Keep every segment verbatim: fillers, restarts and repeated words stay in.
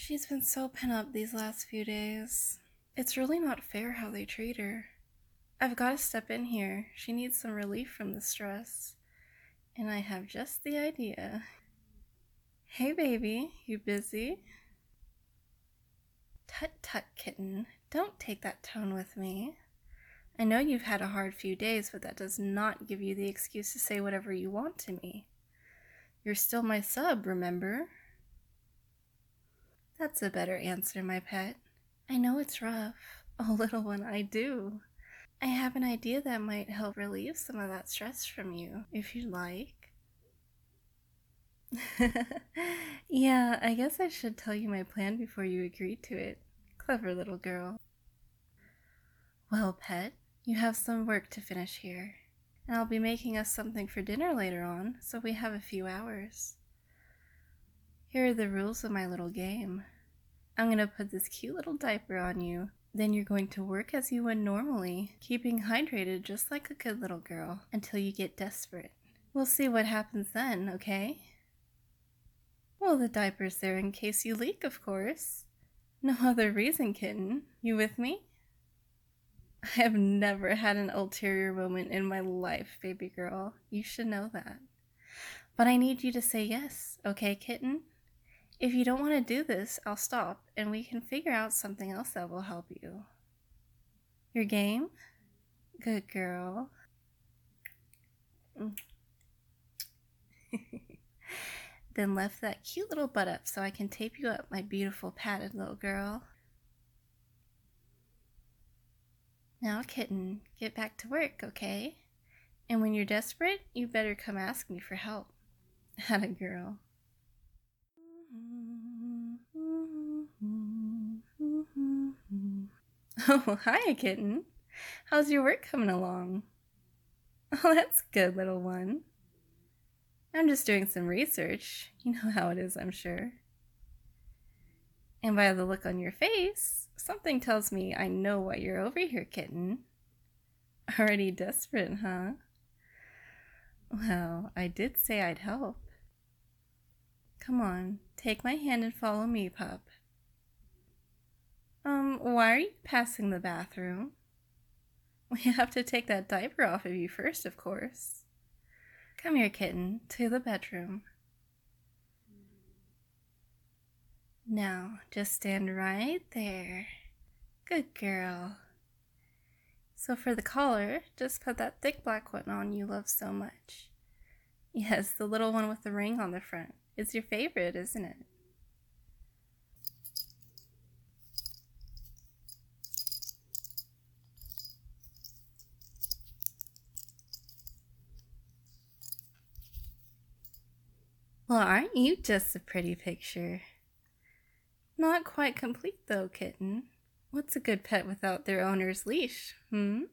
She's been so pent up these last few days. It's really not fair how they treat her. I've got to step in here. She needs some relief from the stress. And I have just the idea. Hey baby, you busy? Tut tut, kitten. Don't take that tone with me. I know you've had a hard few days, but that does not give you the excuse to say whatever you want to me. You're still my sub, remember? That's a better answer, my pet. I know it's rough. Oh, little one, I do. I have an idea that might help relieve some of that stress from you, if you'd like. Yeah, I guess I should tell you my plan before you agree to it. Clever little girl. Well, pet, you have some work to finish here, and I'll be making us something for dinner later on, so we have a few hours. Here are the rules of my little game. I'm going to put this cute little diaper on you. Then you're going to work as you would normally, keeping hydrated just like a good little girl, until you get desperate. We'll see what happens then, okay? Well, the diaper's there in case you leak, of course. No other reason, kitten. You with me? I have never had an ulterior moment in my life, baby girl. You should know that. But I need you to say yes, okay, kitten? If you don't want to do this, I'll stop, and we can figure out something else that will help you. Your game? Good girl. Then lift that cute little butt up so I can tape you up, my beautiful padded little girl. Now, kitten, get back to work, okay? And when you're desperate, you better come ask me for help. Atta girl. Oh, hi, kitten. How's your work coming along? Oh, that's good, little one. I'm just doing some research. You know how it is, I'm sure. And by the look on your face, something tells me I know why you're over here, kitten. Already desperate, huh? Well, I did say I'd help. Come on, take my hand and follow me, pup. Um, why are you passing the bathroom? We have to take that diaper off of you first, of course. Come here, kitten, to the bedroom. Now, just stand right there. Good girl. So for the collar, just put that thick black one on you love so much. Yes, the little one with the ring on the front. It's your favorite, isn't it? Well, aren't you just a pretty picture? Not quite complete though, kitten. What's a good pet without their owner's leash, hmm?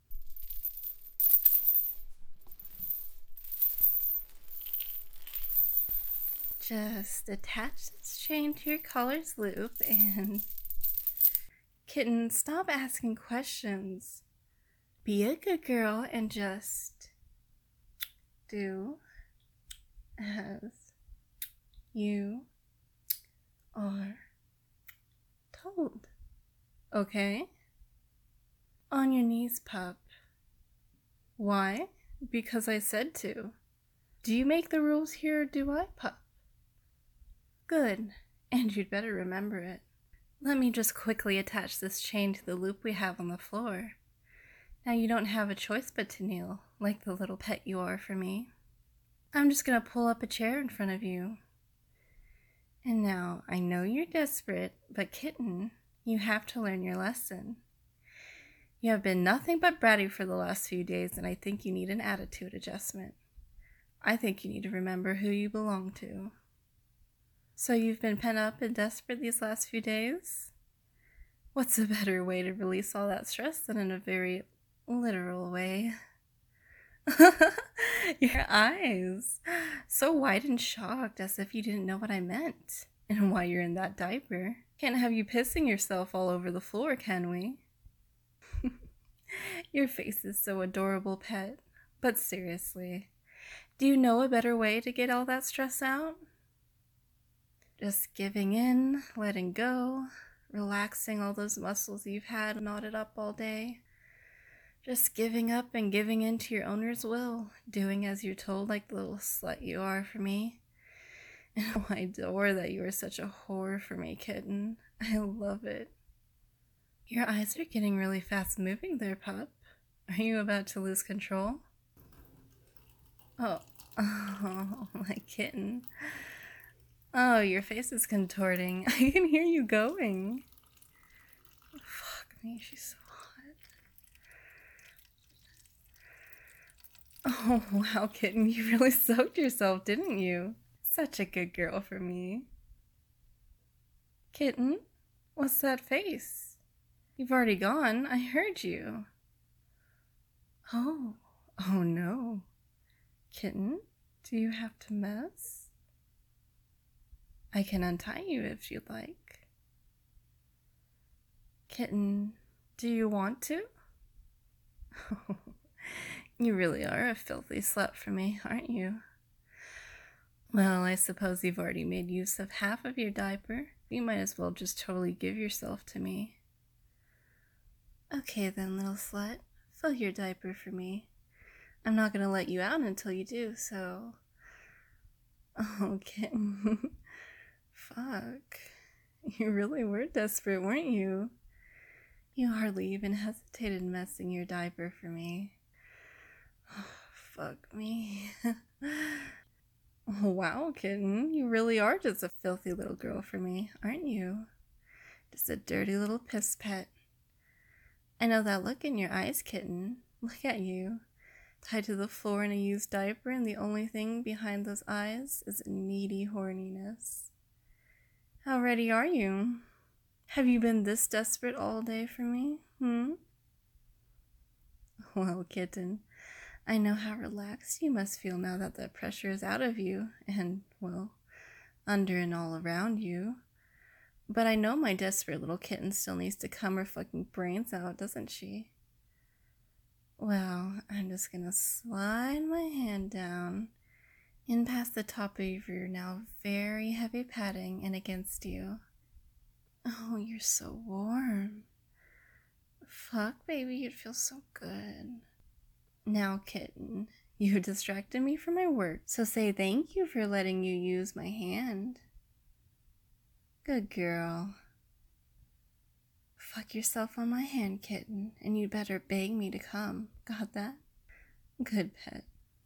Just attach this chain to your collar's loop and... Kitten, stop asking questions. Be a good girl and just do as you are told. Okay? On your knees, pup. Why? Because I said to. Do you make the rules here or do I, pup? Good, and you'd better remember it. Let me just quickly attach this chain to the loop we have on the floor. Now you don't have a choice but to kneel, like the little pet you are for me. I'm just gonna pull up a chair in front of you. And now, I know you're desperate, but kitten, you have to learn your lesson. You have been nothing but bratty for the last few days, and I think you need an attitude adjustment. I think you need to remember who you belong to. So you've been pent up and desperate these last few days? What's a better way to release all that stress than in a very literal way? Your eyes, so wide and shocked as if you didn't know what I meant and why you're in that diaper. Can't have you pissing yourself all over the floor, can we? Your face is so adorable, pet. But seriously, do you know a better way to get all that stress out? Just giving in, letting go, relaxing all those muscles you've had knotted up all day. Just giving up and giving in to your owner's will, doing as you're told like the little slut you are for me. And oh, I adore that you are such a whore for me, kitten. I love it. Your eyes are getting really fast moving there, pup. Are you about to lose control? Oh, oh, my kitten. Oh, your face is contorting. I can hear you going. Fuck me, she's so hot. Oh, wow, kitten, you really soaked yourself, didn't you? Such a good girl for me. Kitten, what's that face? You've already gone. I heard you. Oh, oh no. Kitten, do you have to mess? I can untie you if you'd like. Kitten, do you want to? You really are a filthy slut for me, aren't you? Well, I suppose you've already made use of half of your diaper. You might as well just totally give yourself to me. Okay then, little slut. Fill your diaper for me. I'm not gonna let you out until you do, so... Oh, kitten. Fuck. You really were desperate, weren't you? You hardly even hesitated messing your diaper for me. Oh, fuck me. Oh, wow, kitten. You really are just a filthy little girl for me, aren't you? Just a dirty little piss pet. I know that look in your eyes, kitten. Look at you. Tied to the floor in a used diaper, and the only thing behind those eyes is a needy horniness. How ready are you? Have you been this desperate all day for me, hmm? Well, kitten, I know how relaxed you must feel now that the pressure is out of you, and, well, under and all around you. But I know my desperate little kitten still needs to cum her fucking brains out, doesn't she? Well, I'm just gonna slide my hand down in past the top of your now very heavy padding and against you. Oh, you're so warm. Fuck, baby, you'd feel so good. Now, kitten, you distracted me from my work, so say thank you for letting you use my hand. Good girl. Fuck yourself on my hand, kitten, and you'd better beg me to come. Got that? Good pet.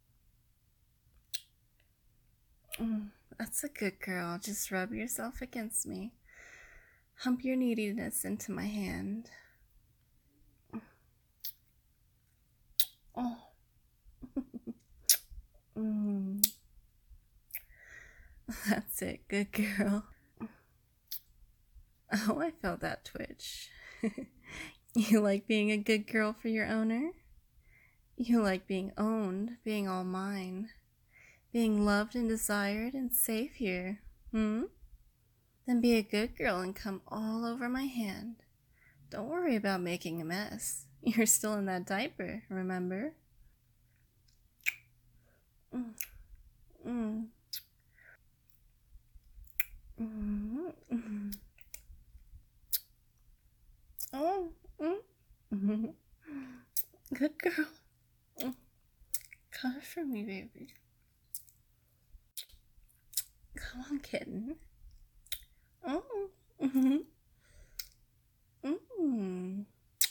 Mm, that's a good girl. Just rub yourself against me. Hump your neediness into my hand. Oh. Mm. That's it. Good girl. Oh, I felt that twitch. You like being a good girl for your owner? You like being owned, being all mine, being loved and desired and safe here, hmm? Then be a good girl and come all over my hand. Don't worry about making a mess. You're still in that diaper, remember? Mm. Mm. Mm. Mm. Oh, mm. Mm-hmm. Good girl. Mm. Come for me, baby. Come on, kitten. Oh. Mm-hmm. Mm.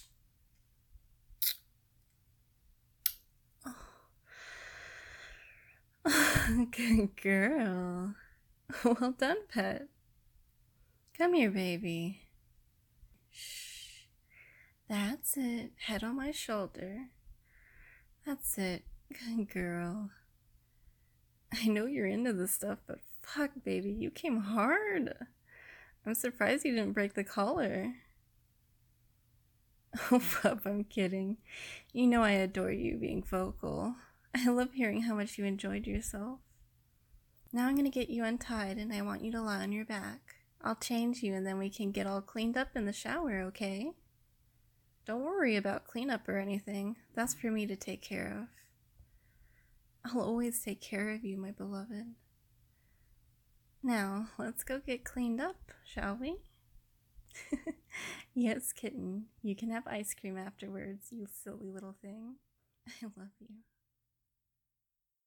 Oh. Good girl. Well done, pet. Come here, baby. Shh. That's it. Head on my shoulder. That's it. Good girl. I know you're into this stuff, but fuck, baby, you came hard. I'm surprised you didn't break the collar. Oh, pup, I'm kidding. You know I adore you being vocal. I love hearing how much you enjoyed yourself. Now I'm gonna get you untied, and I want you to lie on your back. I'll change you, and then we can get all cleaned up in the shower, okay? Don't worry about cleanup or anything. That's for me to take care of. I'll always take care of you, my beloved. Now, let's go get cleaned up, shall we? Yes, kitten, you can have ice cream afterwards, you silly little thing. I love you.